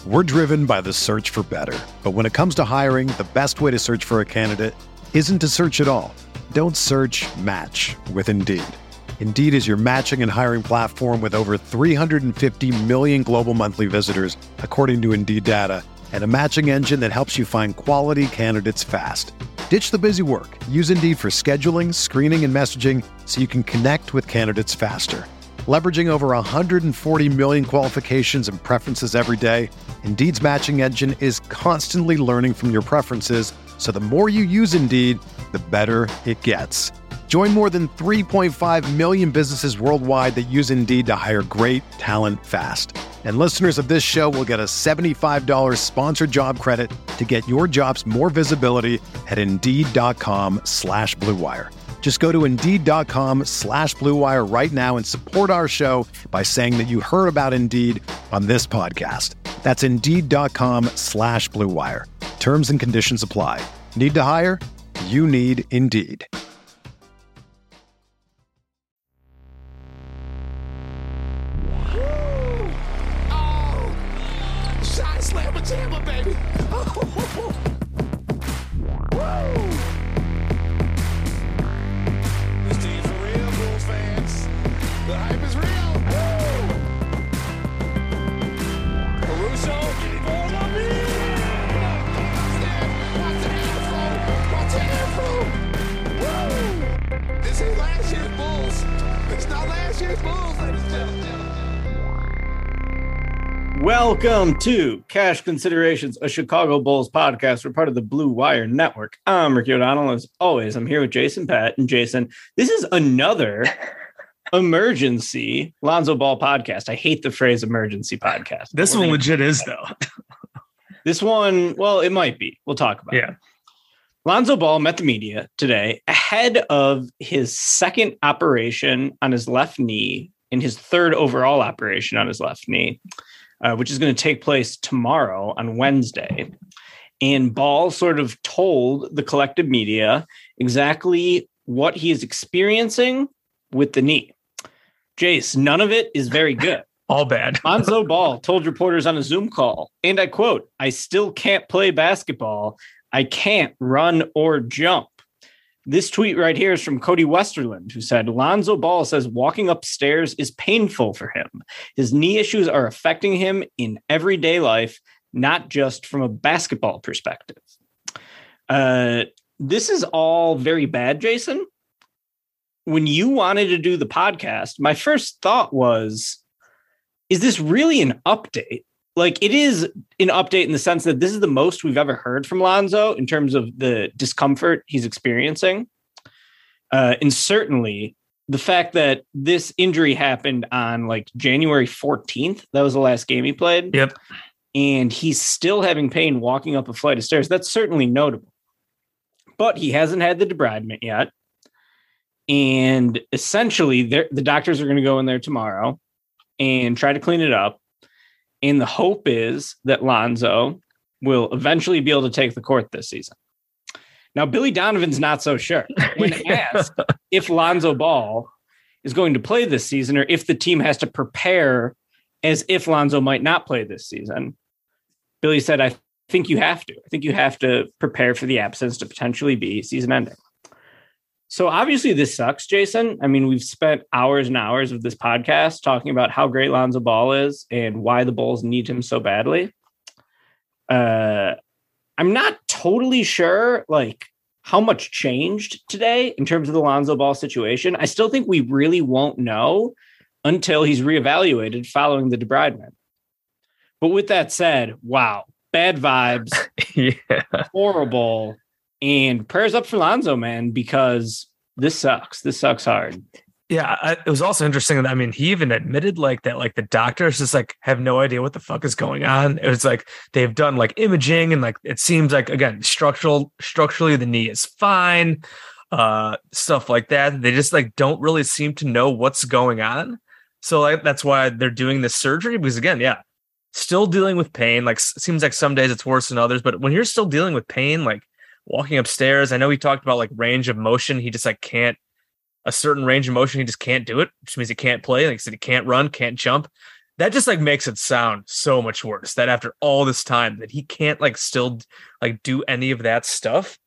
We're driven by the search for better. But when it comes to hiring, the best way to search for a candidate isn't to search at all. Don't search, match with Indeed. Indeed is your matching and hiring platform with over 350 million global monthly visitors, according to Indeed data, and a matching engine that helps you find quality candidates fast. Ditch the busy work. Use Indeed for scheduling, screening, and messaging so you can connect with candidates faster. Leveraging over 140 million qualifications and preferences every day, Indeed's matching engine is constantly learning from your preferences, so the more you use Indeed, the better it gets. Join more than 3.5 million businesses worldwide that use Indeed to hire great talent fast. And listeners of this show will get a $75 sponsored job credit to get your jobs more visibility at Indeed.com/Blue Wire. Just go to Indeed.com/Blue Wire right now and support our show by saying that you heard about Indeed on this podcast. That's Indeed.com/Blue Wire. Terms and conditions apply. Need to hire? You need Indeed. Shot slammer jammer, baby. Woo! This team's for real, Bulls fans. The hype is real. Woo! Caruso, ball on me. Watch the afro. Woo! This is last year's Bulls. It's not last year's Bulls, ladies and gentlemen. Welcome to Cash Considerations, a Chicago Bulls podcast. We're part of the Blue Wire Network. I'm Ricky O'Donnell. As always, I'm here with Jason Patt. And Jason, this is another emergency Lonzo Ball podcast. I hate the phrase emergency podcast. This one legit is, though. This one, well, it might be. We'll talk about it. Lonzo Ball met the media today ahead of his second operation on his left knee and his third overall operation on his left knee. Which is going to take place tomorrow on Wednesday. And Ball sort of told the collective media exactly what he is experiencing with the knee. Jace, none of it is very good. All bad. Lonzo Ball told reporters on a Zoom call, and I quote, "I still can't play basketball. I can't run or jump." This tweet right here is from Cody Westerland, who said, Lonzo Ball says walking upstairs is painful for him. His knee issues are affecting him in everyday life, not just from a basketball perspective. This is all very bad, Jason. When you wanted to do the podcast, my first thought was, is this really an update? Like, it is an update in the sense that this is the most we've ever heard from Lonzo in terms of the discomfort he's experiencing. And certainly the fact that this injury happened on like January 14th, that was the last game he played. Yep. And he's still having pain walking up a flight of stairs. That's certainly notable. But he hasn't had the debridement yet. And essentially, the doctors are going to go in there tomorrow and try to clean it up. And the hope is that Lonzo will eventually be able to take the court this season. Now, Billy Donovan's not so sure. When asked if Lonzo Ball is going to play this season or if the team has to prepare as if Lonzo might not play this season, Billy said, I think you have to. I think you have to prepare for the absence to potentially be season ending. So obviously this sucks, Jason. I mean, we've spent hours and hours of this podcast talking about how great Lonzo Ball is and why the Bulls need him so badly. I'm not totally sure, like, how much changed today in terms of the Lonzo Ball situation. I still think we really won't know until he's reevaluated following the debridement. But with that said, wow, bad vibes, horrible. And prayers up for Lonzo, man, because this sucks. This sucks hard. Yeah, it was also interesting that, I mean, he even admitted like that, like the doctors just like have no idea what the fuck is going on. It was like they've done like imaging and like it seems like, again, structurally the knee is fine, stuff like that. They just like don't really seem to know what's going on. So like that's why they're doing this surgery, because again, still dealing with pain. Like it seems like some days it's worse than others, but when you're still dealing with pain, like walking upstairs, I know he talked about like range of motion. He just like can't, a certain range of motion, he just can't do it, which means he can't play. Like I said, he can't run, can't jump. that just like makes it sound so much worse that after all this time that he can't like still like do any of that stuff.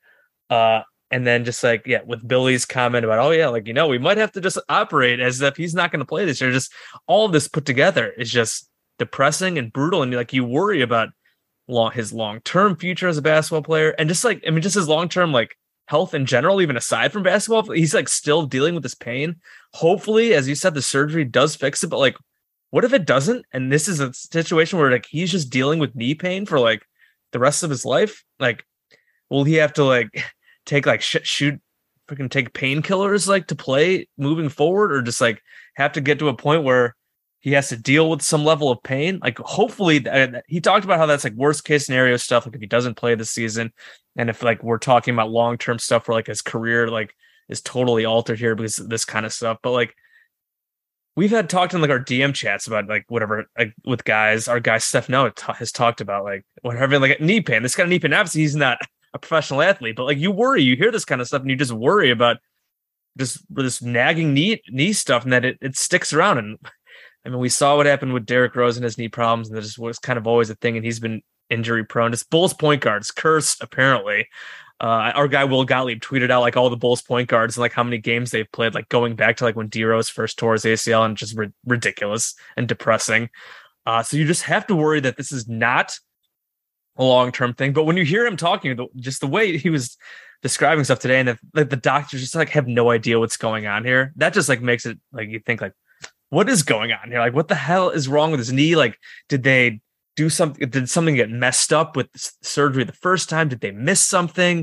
And then just like, yeah, with Billy's comment about, oh yeah, like, you know, we might have to just operate as if he's not going to play this year. Just all of this put together is just depressing and brutal. And like, you worry about his long-term future as a basketball player. And just like, I mean, just his long-term like health in general, even aside from basketball, he's like still dealing with this pain. Hopefully, as you said, the surgery does fix it, but like, what if it doesn't? And this is a situation where like he's just dealing with knee pain for like the rest of his life. Like, will he have to like take like freaking take painkillers like to play moving forward, or just like have to get to a point where he has to deal with some level of pain? Like, hopefully, he talked about how that's like worst case scenario stuff. Like if he doesn't play this season, and if like we're talking about long term stuff where like his career like is totally altered here because of this kind of stuff, but like. We've had talked in like our DM chats about like whatever like with guys. Our guy Steph Noah has talked about like whatever like knee pain. This kind of knee pain. Obviously, he's not a professional athlete, but like you worry, you hear this kind of stuff, and you just worry about just this nagging knee stuff, and that it sticks around. And I mean, we saw what happened with Derrick Rose and his knee problems, and that just was kind of always a thing. And he's been injury prone. This Bulls point guard's cursed apparently. Our guy Will Gottlieb tweeted out like all the Bulls point guards and like how many games they've played, like going back to like when D Rose first tore his ACL, and just ridiculous and depressing. So you just have to worry that this is not a long-term thing. But when you hear him talking, just the way he was describing stuff today, and the doctors just like have no idea what's going on here, that just like makes it like you think like, what is going on here? Like, what the hell is wrong with his knee? Like, did they do something? Did something get messed up with surgery the first time? Did they miss something?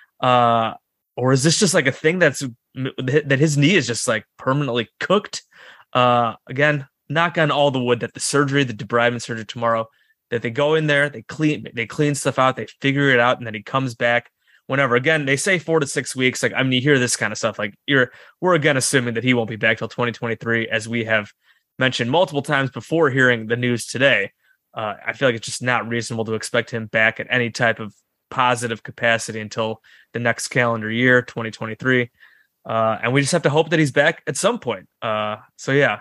Or is this just like a thing that his knee is just like permanently cooked? Again, knock on all the wood that the debridement surgery tomorrow, that they go in there, they clean stuff out, they figure it out, and then he comes back whenever. Again, they say 4 to 6 weeks. Like, I mean, you hear this kind of stuff, like we're again assuming that he won't be back till 2023, as we have mentioned multiple times before hearing the news today. I feel like it's just not reasonable to expect him back at any type of positive capacity until the next calendar year, 2023. And we just have to hope that he's back at some point. So yeah,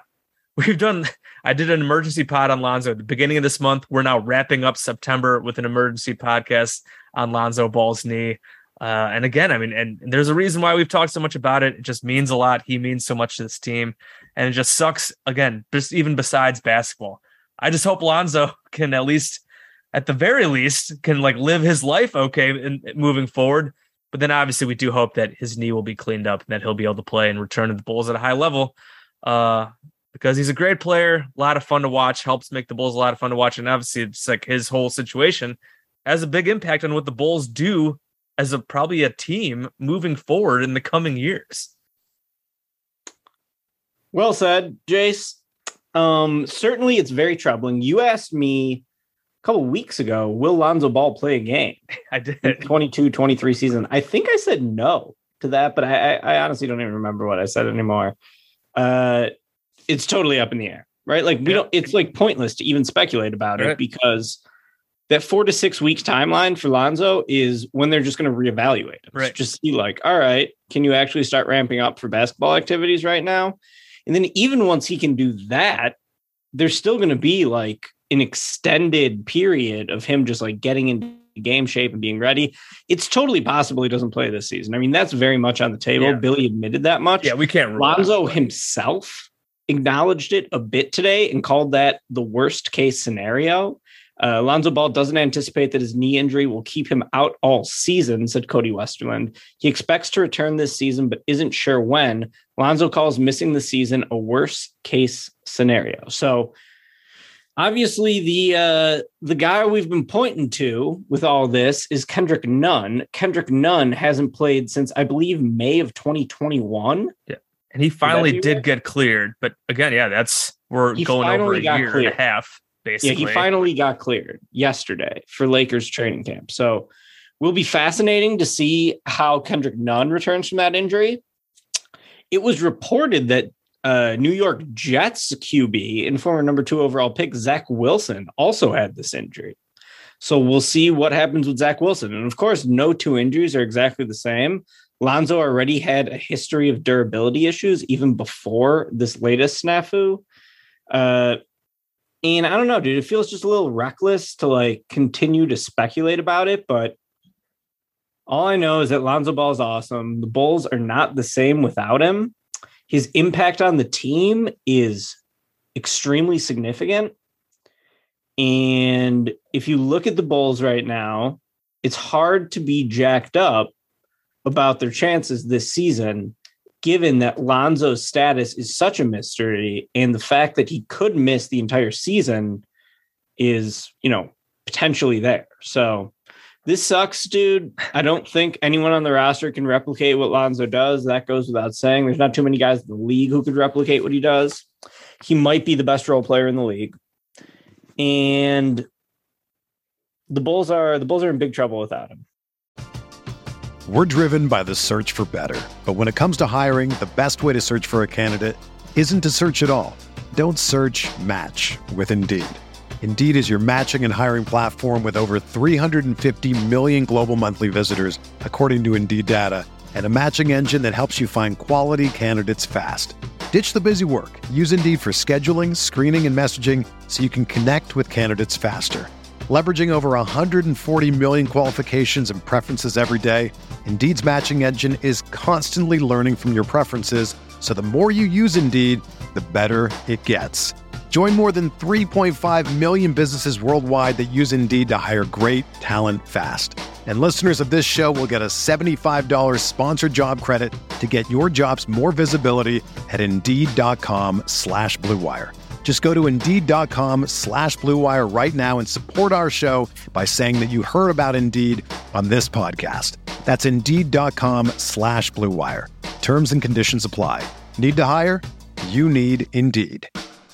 I did an emergency pod on Lonzo at the beginning of this month. We're now wrapping up September with an emergency podcast on Lonzo Ball's knee. And again, I mean, and there's a reason why we've talked so much about it. It just means a lot. He means so much to this team, and it just sucks. Again, just even besides basketball, I just hope Lonzo can at the very least, can like live his life okay and moving forward. But then obviously we do hope that his knee will be cleaned up and that he'll be able to play and return to the Bulls at a high level. Because he's a great player, a lot of fun to watch, helps make the Bulls a lot of fun to watch. And obviously it's like his whole situation has a big impact on what the Bulls do as probably a team moving forward in the coming years. Well said, Jace. Certainly it's very troubling. You asked me a couple weeks ago, will Lonzo Ball play a game? I did. 22-23 season. I think I said no to that, but I honestly don't even remember what I said anymore. It's totally up in the air, right? Like it's like pointless to even speculate about it, because that 4 to 6 weeks timeline for Lonzo is when they're just going to reevaluate him. Right. Just see like, all right, can you actually start ramping up for basketball activities right now? And then even once he can do that, there's still going to be like an extended period of him just like getting into game shape and being ready. It's totally possible he doesn't play this season. I mean, that's very much on the table. Yeah. Billy admitted that much. Yeah, we can't. Lonzo himself acknowledged it a bit today and called that the worst case scenario. Lonzo Ball doesn't anticipate that his knee injury will keep him out all season, said Cody Westerland. He expects to return this season, but isn't sure when. Lonzo calls missing the season a worst case scenario. So obviously the guy we've been pointing to with all this is Kendrick Nunn. Kendrick Nunn hasn't played since, I believe, May of 2021. Yeah. And he finally did get cleared. But again, yeah, we're going over a year and a half. Basically. Yeah, he finally got cleared yesterday for Lakers training camp. So will be fascinating to see how Kendrick Nunn returns from that injury. It was reported that New York Jets QB and former number 2 overall pick Zach Wilson also had this injury. So we'll see what happens with Zach Wilson. And of course, no two injuries are exactly the same. Lonzo already had a history of durability issues even before this latest snafu. And I don't know, dude, it feels just a little reckless to like continue to speculate about it. But all I know is that Lonzo Ball is awesome. The Bulls are not the same without him. His impact on the team is extremely significant. And if you look at the Bulls right now, it's hard to be jacked up about their chances this season, given that Lonzo's status is such a mystery. And the fact that he could miss the entire season is, potentially there. So this sucks, dude. I don't think anyone on the roster can replicate what Lonzo does. That goes without saying. There's not too many guys in the league who could replicate what he does. He might be the best role player in the league. And the Bulls are in big trouble without him. We're driven by the search for better. But when it comes to hiring, the best way to search for a candidate isn't to search at all. Don't search, match with Indeed. Indeed is your matching and hiring platform with over 350 million global monthly visitors, according to Indeed data, and a matching engine that helps you find quality candidates fast. Ditch the busy work. Use Indeed for scheduling, screening, and messaging so you can connect with candidates faster. Leveraging over 140 million qualifications and preferences every day, Indeed's matching engine is constantly learning from your preferences, so the more you use Indeed, the better it gets. Join more than 3.5 million businesses worldwide that use Indeed to hire great talent fast. And listeners of this show will get a $75 sponsored job credit to get your jobs more visibility at Indeed.com/Blue Wire. Just go to Indeed.com/Blue Wire right now and support our show by saying that you heard about Indeed on this podcast. That's Indeed.com/Blue Wire. Terms and conditions apply. Need to hire? You need Indeed.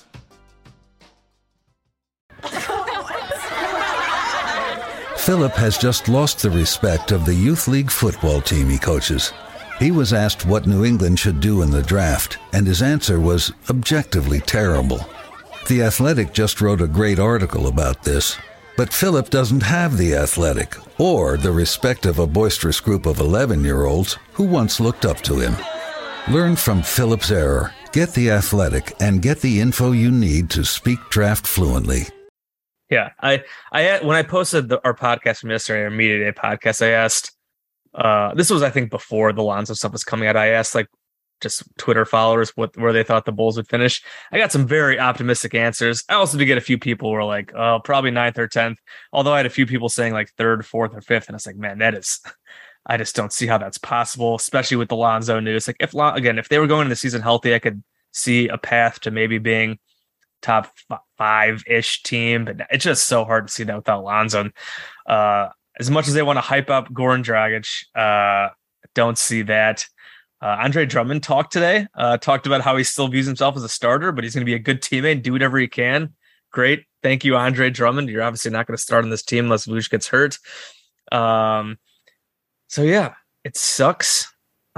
Philip has just lost the respect of the youth league football team he coaches. He was asked what New England should do in the draft, and his answer was objectively terrible. The Athletic just wrote a great article about this, but Philip doesn't have the Athletic or the respect of a boisterous group of 11-year-olds who once looked up to him. Learn from Philip's error, get the Athletic, and get the info you need to speak draft fluently. Yeah, I when I posted our podcast from yesterday, our Media Day podcast, I asked, this was, I think, before the Lonzo stuff was coming out. I asked just Twitter followers where they thought the Bulls would finish. I got some very optimistic answers. I also did get a few people who were like, oh, probably 9th or 10th. Although I had a few people saying like 3rd, 4th, or 5th. And I was like, man, I just don't see how that's possible, especially with the Lonzo news. Like if they were going into the season healthy, I could see a path to maybe being top 5-ish team, but it's just so hard to see that without Lonzo. As much as they want to hype up Goran Dragic, don't see that. Andre Drummond talked today, talked about how he still views himself as a starter, but he's going to be a good teammate and do whatever he can. Great. Thank you, Andre Drummond. You're obviously not going to start on this team unless Vooch gets hurt. So yeah, it sucks.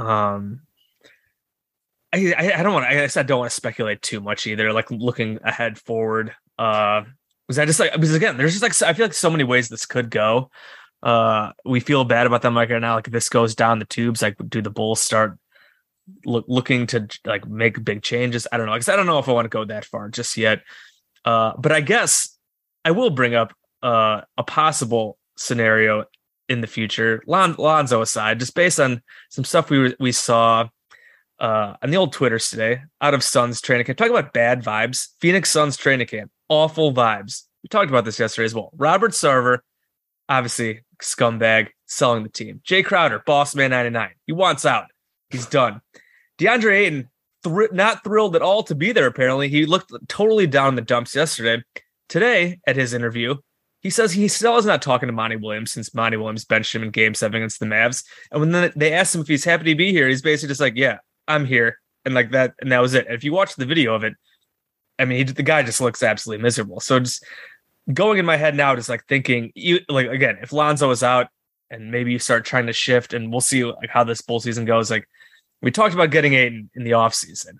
I don't want to speculate too much either, like looking ahead forward. Because again, there's just I feel like so many ways this could go. We feel bad about them right now. Like if this goes down the tubes, like do the Bulls start looking to like make big changes? I don't know. Because I don't know if I want to go that far just yet. But I guess I will bring up a possible scenario in the future, Lonzo aside, just based on some stuff we saw on the old Twitters today out of Suns training camp. Talking about bad vibes. Phoenix Suns training camp. Awful vibes. We talked about this yesterday as well. Robert Sarver, obviously scumbag, selling the team. Jay Crowder, boss man 99. He wants out. He's done. DeAndre Ayton, not thrilled at all to be there, apparently. He looked totally down in the dumps yesterday. Today, at his interview, he says he still is not talking to Monty Williams since Monty Williams benched him in Game 7 against the Mavs. And when they asked him if he's happy to be here, he's basically just like, yeah, I'm here. And like that, and that was it. And if you watch the video of it, I mean, the guy just looks absolutely miserable. So just going in my head now, just like thinking, again, if Lonzo is out and maybe you start trying to shift, and we'll see like how this Bull season goes. Like we talked about getting Ayton in the offseason.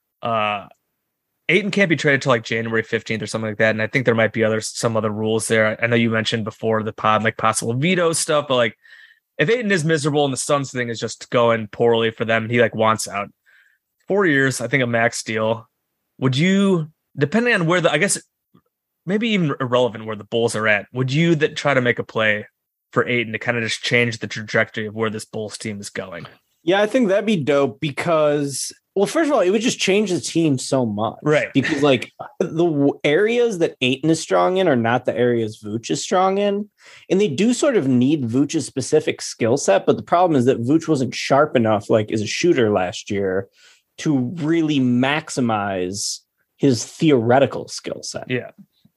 Ayton can't be traded till like January 15th or something like that. And I think there might be some other rules there. I know you mentioned before the pod, like possible veto stuff, but like if Ayton is miserable and the Suns thing is just going poorly for them, and he like wants out, 4 years, I think a max deal. Would you, depending on where I guess maybe even irrelevant where the Bulls are at, would you that try to make a play for Ayton to kind of just change the trajectory of where this Bulls team is going? Yeah, I think that'd be dope because, well, first of all, it would just change the team so much. Right. Because like the areas that Ayton is strong in are not the areas Vooch is strong in. And they do sort of need Vooch's specific skill set. But the problem is that Vooch wasn't sharp enough, like as a shooter last year, to really maximize his theoretical skill set. Yeah.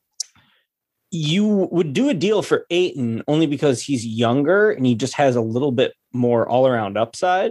You would do a deal for Ayton only because he's younger and he just has a little bit more all-around upside.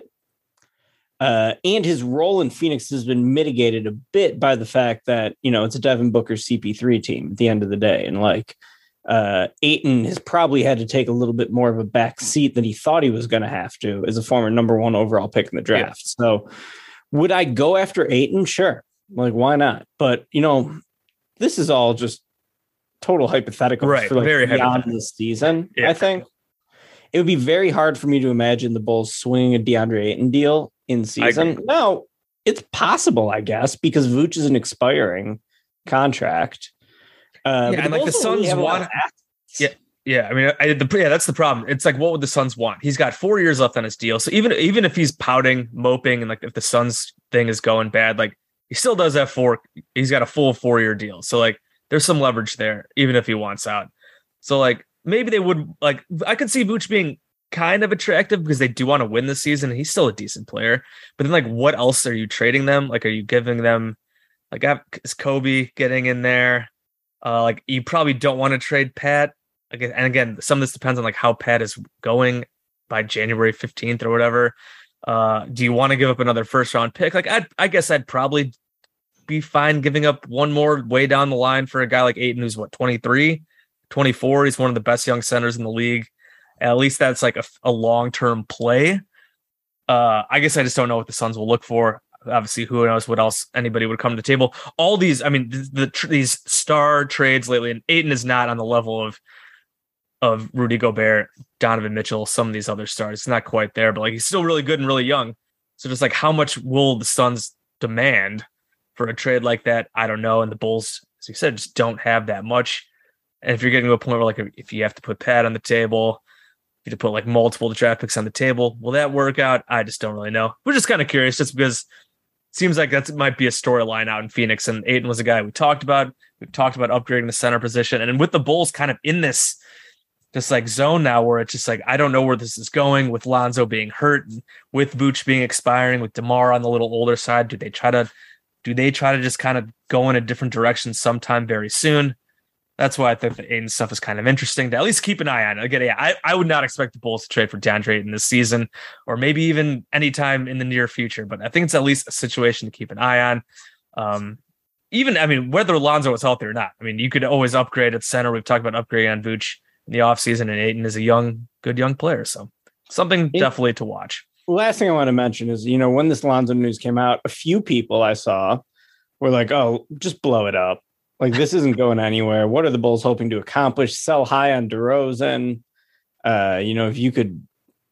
And his role in Phoenix has been mitigated a bit by the fact that, you know, it's a Devin Booker CP3 team at the end of the day. And like Ayton has probably had to take a little bit more of a back seat than he thought he was going to have to as a former number 1 overall pick in the draft. Yeah. So would I go after Ayton? Sure. Like, why not? But, you know, this is all just total hypothetical, right? For like very beyond this season. Yeah. I think it would be very hard for me to imagine the Bulls swinging a DeAndre Ayton deal in season. Now, it's possible, I guess, because Vooch is an expiring contract. And like the Suns want. Yeah. I mean, that's the problem. It's like, what would the Suns want? He's got 4 years left on his deal. So even if he's pouting, moping, and like if the Suns thing is going bad, like he still does have he's got a full 4-year deal. So like, there's some leverage there, even if he wants out. So like maybe they would like, I could see Vooch being kind of attractive because they do want to win this season. He's still a decent player, but then like, what else are you trading them? Like, are you giving them like, is Kobe getting in there? Like you probably don't want to trade Pat. Again, and again, some of this depends on like how Pat is going by January 15th or whatever. Do you want to give up another first round pick? Like I guess I'd probably be fine giving up one more way down the line for a guy like Ayton, who's 23, 24. He's one of the best young centers in the league. At least that's like a long-term play. I guess I just don't know what the Suns will look for. Obviously, who knows what else anybody would come to the table. All these, I mean, these star trades lately, and Ayton is not on the level of Rudy Gobert, Donovan Mitchell, some of these other stars. It's not quite there, but like he's still really good and really young. So just like how much will the Suns demand for a trade like that? I don't know. And the Bulls, as you said, just don't have that much. And if you're getting to a point where like if you have to put Pat on the table, you have to put like multiple draft picks on the table, will that work out? I just don't really know. We're just kind of curious, just because it seems like that might be a storyline out in Phoenix. And Ayton was a guy we talked about. We've talked about upgrading the center position, and with the Bulls kind of in this just like zone now where it's just like, I don't know where this is going with Lonzo being hurt, with Vooch being expiring, with DeMar on the little older side. Do they try to just kind of go in a different direction sometime very soon? That's why I think the Ayton stuff is kind of interesting to at least keep an eye on. Again, yeah, I would not expect the Bulls to trade for DeAndre Ayton this season, or maybe even anytime in the near future, but I think it's at least a situation to keep an eye on. Even, I mean, whether Lonzo is healthy or not, I mean, you could always upgrade at center. We've talked about upgrading on Vooch in the offseason, and Ayton is a good young player. So something definitely to watch. Last thing I want to mention is, you know, when this Lonzo news came out, a few people I saw were like, oh, just blow it up. Like, this isn't going anywhere. What are the Bulls hoping to accomplish? Sell high on DeRozan. You know, if you could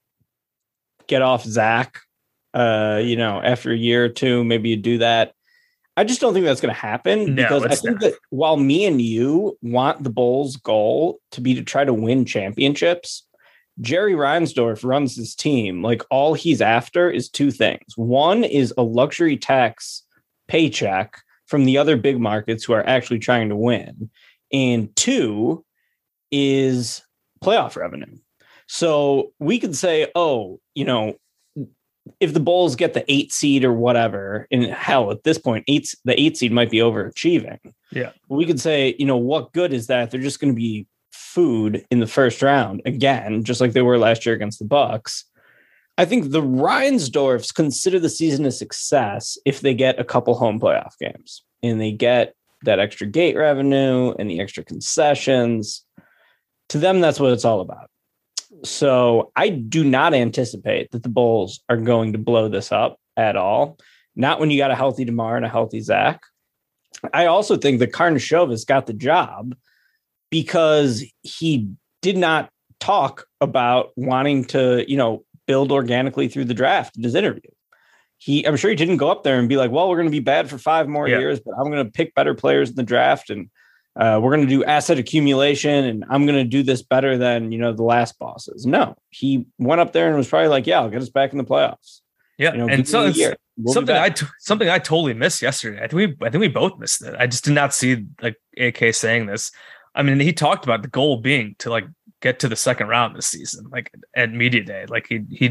get off Zach, you know, after a year or two, maybe you do that. I just don't think that's going to happen, because I think that while me and you want the Bulls' goal to be to try to win championships, Jerry Reinsdorf runs this team. Like, all he's after is two things. One is a luxury tax paycheck from the other big markets who are actually trying to win. And two is playoff revenue. So we could say, oh, you know, if the Bulls get the 8 seed or whatever, and hell, at this point, the 8 seed might be overachieving. Yeah. We could say, you know, what good is that? They're just going to be food in the first round again, just like they were last year against the Bucks. I think the Reinsdorfs consider the season a success if they get a couple home playoff games and they get that extra gate revenue and the extra concessions. To them, that's what it's all about. So I do not anticipate that the Bulls are going to blow this up at all. Not when you got a healthy DeMar and a healthy Zach. I also think that Karnisovas got the job because he did not talk about wanting to, you know, build organically through the draft in his interview. I'm sure he didn't go up there and be like, well, we're going to be bad for 5 more years, but I'm going to pick better players in the draft. And we're going to do asset accumulation and I'm going to do this better than, the last bosses. No, he went up there and was probably like, yeah, I'll get us back in the playoffs. Yeah. And so something I totally missed yesterday. I think we both missed it. I just did not see like AK saying this. I mean, he talked about the goal being to like get to the second round this season, like at media day. Like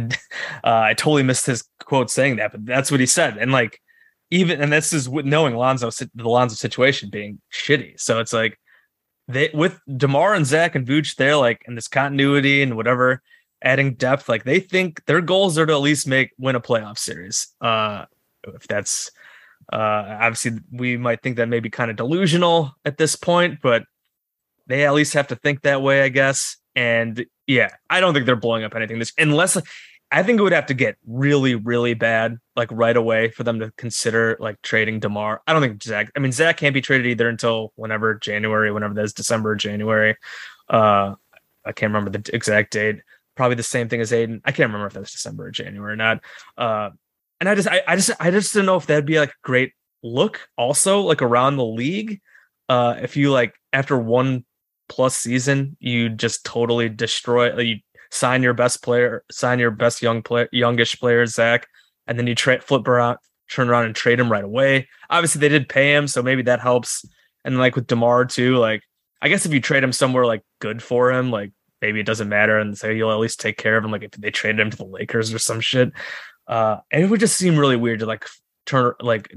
I totally missed his quote saying that, but that's what he said. And like, and this is with knowing the Lonzo situation being shitty. So it's like with DeMar and Zach and Vooch, they're like in this continuity and whatever, adding depth, like they think their goals are to at least win a playoff series. If that's obviously we might think that may be kind of delusional at this point, but they at least have to think that way, I guess. And yeah, I don't think they're blowing up anything unless I think it would have to get really, really bad, like right away for them to consider like trading DeMar. I don't think Zach can't be traded either until whenever that is, December or January. I can't remember the exact date. Probably the same thing as Aiden. I can't remember if that was December or January or not. And I just don't know if that'd be like a great look also like around the league. If you like after 1+ season, you just totally destroy, you sign your best player, sign your best youngish player, Zach, and then you turn around and trade him right away. Obviously they did pay him, so maybe that helps. And like with DeMar too, like I guess if you trade him somewhere like good for him, like maybe it doesn't matter and say you'll at least take care of him. Like if they traded him to the Lakers or some shit. And it would just seem really weird to like turn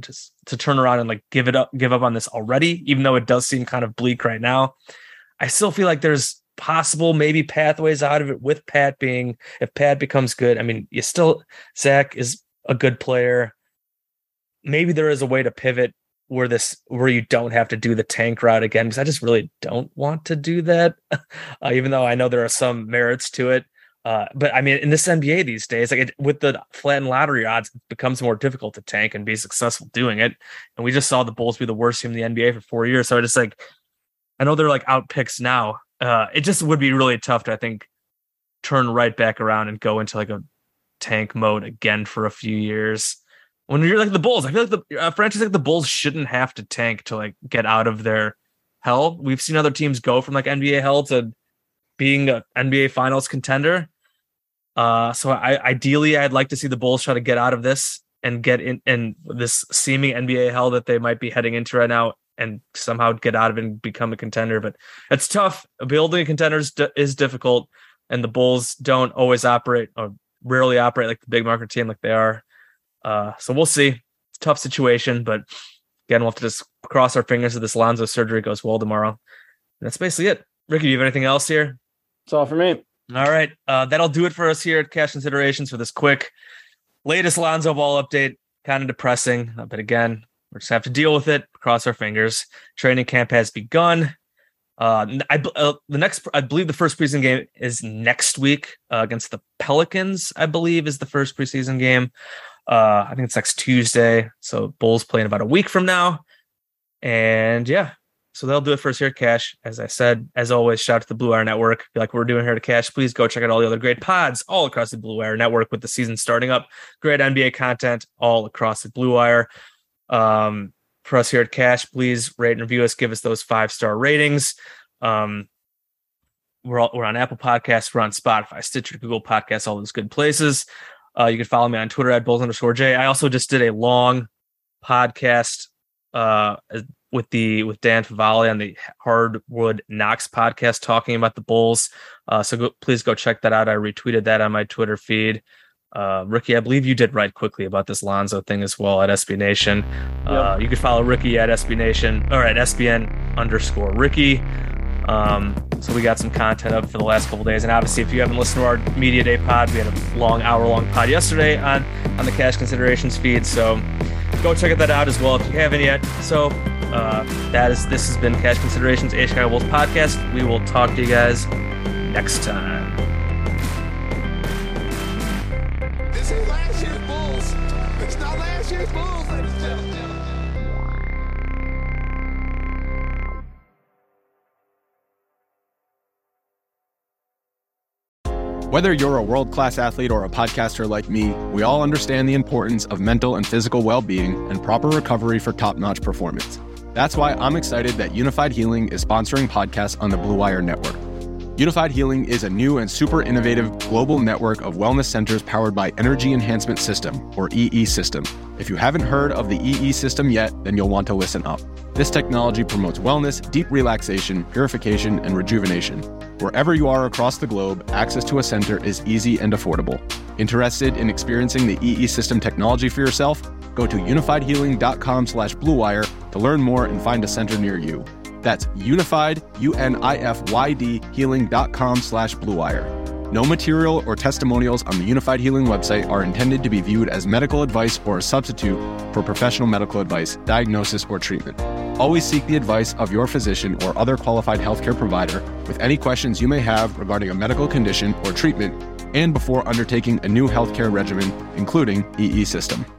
around and like give up on this already, even though it does seem kind of bleak right now. I still feel like there's possible maybe pathways out of it with Pat being, if Pat becomes good. I mean, Zach is a good player. Maybe there is a way to pivot where you don't have to do the tank route again, because I just really don't want to do that. Even though I know there are some merits to it. But I mean, in this NBA these days, like with the flattened lottery odds, it becomes more difficult to tank and be successful doing it. And we just saw the Bulls be the worst team in the NBA for 4 years. So I just like, I know they're like out picks now. It just would be really tough to, I think, turn right back around and go into like a tank mode again for a few years. When you're like the Bulls, I feel like the franchise like the Bulls shouldn't have to tank to like get out of their hell. We've seen other teams go from like NBA hell to being an NBA Finals contender. So ideally, I'd like to see the Bulls try to get out of this and get in this seeming NBA hell that they might be heading into right now, and somehow get out of it and become a contender. But it's tough. Building a contender is difficult, and the Bulls don't always operate or rarely operate like the big market team like they are. So we'll see. It's a tough situation, but again, we'll have to just cross our fingers that this Lonzo surgery goes well tomorrow. And that's basically it. Ricky, do you have anything else here? That's all for me. All right. That'll do it for us here at Cash Considerations for this quick latest Lonzo Ball update. Kind of depressing, but again, we'll just have to deal with it. Cross our fingers. Training camp has begun. I believe the first preseason game is next week against the Pelicans. I believe is the first preseason game. I think it's next Tuesday. So Bulls playing about a week from now. And yeah, so they'll do it for us here at Cash. As I said, as always, shout out to the Blue Wire Network. If you like what we're doing here at Cash, please go check out all the other great pods all across the Blue Wire Network with the season starting up. Great NBA content all across the Blue Wire. For us here at Cash, please rate and review us. Give us those 5-star ratings. We're on Apple Podcasts. We're on Spotify, Stitcher, Google Podcasts, all those good places. You can follow me on Twitter at Bulls_J. I also just did a long podcast with Dan Favale on the Hardwood Knocks podcast talking about the Bulls. So please go check that out. I retweeted that on my Twitter feed. Ricky, I believe you did write quickly about this Lonzo thing as well at SB Nation. Yep. You can follow Ricky at SB Nation or at SBN_Ricky. So we got some content up for the last couple of days. And obviously, if you haven't listened to our Media Day pod, we had a long hour-long pod yesterday on the Cash Considerations feed. So go check that out as well if you haven't yet. So this has been Cash Considerations, a Chicago Bulls podcast. We will talk to you guys next time. This is last year's Bulls. It's not last year's Bulls, ladies and gentlemen. Whether you're a world-class athlete or a podcaster like me, we all understand the importance of mental and physical well-being and proper recovery for top-notch performance. That's why I'm excited that Unified Healing is sponsoring podcasts on the Blue Wire Network. Unified Healing is a new and super innovative global network of wellness centers powered by Energy Enhancement System, or EE System. If you haven't heard of the EE System yet, then you'll want to listen up. This technology promotes wellness, deep relaxation, purification, and rejuvenation. Wherever you are across the globe, access to a center is easy and affordable. Interested in experiencing the EE System technology for yourself? Go to unifiedhealing.com/bluewire to learn more and find a center near you. That's unified, UNIFYD, healing.com/bluewire. No material or testimonials on the Unified Healing website are intended to be viewed as medical advice or a substitute for professional medical advice, diagnosis, or treatment. Always seek the advice of your physician or other qualified healthcare provider with any questions you may have regarding a medical condition or treatment and before undertaking a new healthcare regimen, including EE System.